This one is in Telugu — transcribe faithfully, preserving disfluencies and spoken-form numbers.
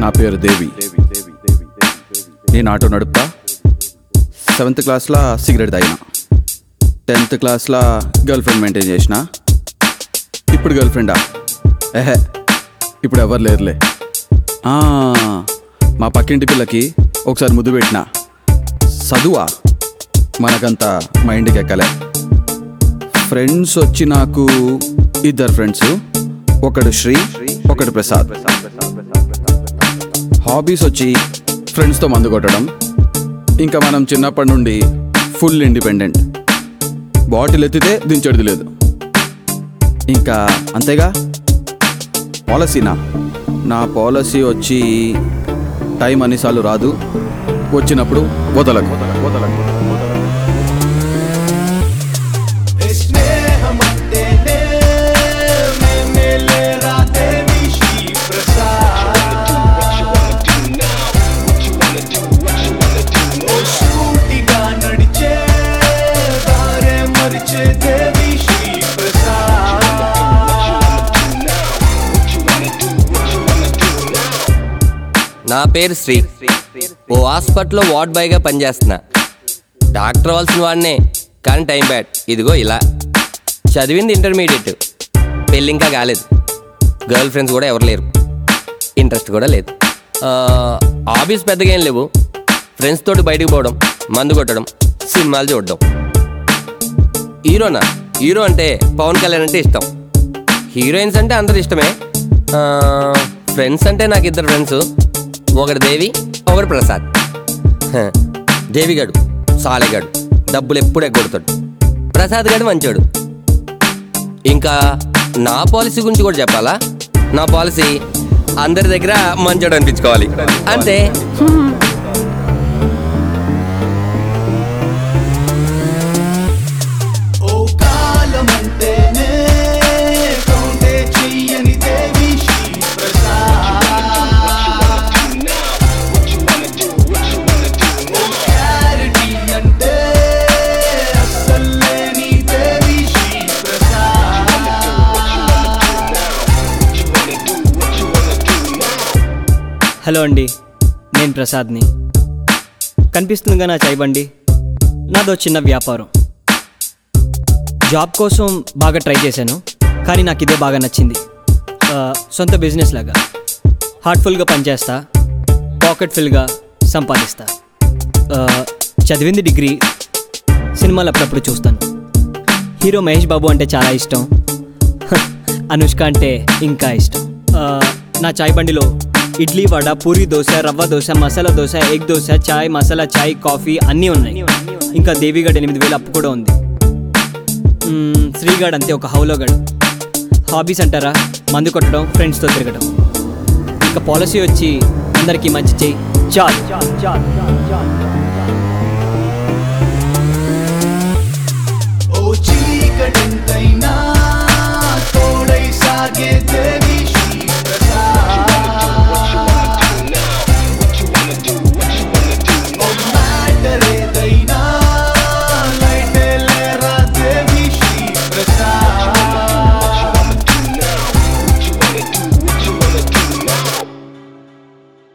నా పేరు దేవి. నేను ఆటో నడుపుతా. సెవెంత్ క్లాస్లో సిగరెట్ తాగిన. టెన్త్ క్లాస్లో గర్ల్ ఫ్రెండ్ మెయింటైన్ చేసిన. ఇప్పుడు గర్ల్ ఫ్రెండా? ఏహే, ఇప్పుడు ఎవరు లేరులే. మా పక్కింటి పిల్లకి ఒకసారి ముద్దు పెట్టిన. చదువా మనకంతా మైండ్కి ఎక్కలే. ఫ్రెండ్స్ వచ్చి నాకు ఇద్దరు ఫ్రెండ్స్, ఒకడు శ్రీ, ఒకడు ప్రసాద్. హాబీస్ వచ్చి ఫ్రెండ్స్తో మందు కొట్టడం. ఇంకా మనం చిన్నప్పటి నుండి ఫుల్ ఇండిపెండెంట్. బాటిల్ ఎత్తితే దించేది లేదు. ఇంకా అంతేగా. పాలసీనా? నా పాలసీ వచ్చి టైం అన్నిసార్లు రాదు, వచ్చినప్పుడు వదలకు వదలకు నా పేరు శ్రీ. ఓ హాస్పిటల్లో వార్డ్ బాయ్గా పనిచేస్తున్నా. డాక్టర్ అవ్వాల్సిన వాడినే, కానీ టైం బ్యాడ్. ఇదిగో ఇలా. చదివింది ఇంటర్మీడియట్, పెళ్ళి ఇంకా కాలేదు. గర్ల్ ఫ్రెండ్స్ కూడా ఎవరు లేరు, ఇంట్రెస్ట్ కూడా లేదు. హాబీస్ పెద్దగా ఏం లేవు. ఫ్రెండ్స్ తోటి బయటకు పోవడం, మందు కొట్టడం, సినిమాలు చూడడం. హీరోనా? హీరో అంటే పవన్ కళ్యాణ్ అంటే ఇష్టం. హీరోయిన్స్ అంటే అందరు ఇష్టమే. ఫ్రెండ్స్ అంటే నాకు ఇద్దరు ఫ్రెండ్స్, ఒకటి దేవి, ఒకటి ప్రసాద్. దేవి గడు సాలెగాడు, డబ్బులు ఎప్పుడు ఎగ్గొడతాడు. ప్రసాద్ గడు మంచోడు. ఇంకా నా పాలసీ గురించి కూడా చెప్పాలా? నా పాలసీ అందరి దగ్గర మంచోడు అనిపించుకోవాలి, అంతే. హలో అండి, నేను ప్రసాద్ని. కనిపిస్తుందిగా నా చాయ్ బండి. నాదో చిన్న వ్యాపారం. జాబ్ కోసం బాగా ట్రై చేశాను, కానీ నాకు ఇదే బాగా నచ్చింది. సొంత బిజినెస్ లాగా హార్ట్ఫుల్గా పనిచేస్తా, పాకెట్ ఫుల్గా సంపాదిస్తా. చదివింది డిగ్రీ, సినిమాలు అప్పుడప్పుడు చూస్తాను. హీరో మహేష్ బాబు అంటే చాలా ఇష్టం, అనుష్క అంటే ఇంకా ఇష్టం. నా చాయ్ బండిలో ఇడ్లీ, వడ, పూరి దోశ, రవ్వ దోశ, మసాలా దోశ, ఎగ్ దోశ, చాయ్, మసాలా చాయ్, కాఫీ అన్నీ ఉన్నాయి. ఇంకా దేవిగడ్ ఎనిమిది వేలు అప్పు కూడా ఉంది. శ్రీగాడ్ అంతే, ఒక హౌలోగాడు. హాబీస్ అంటారా? మందు కొట్టడం, ఫ్రెండ్స్తో తిరగడం. ఇంకా పాలసీ వచ్చి అందరికీ మంచి చేయి చాలు.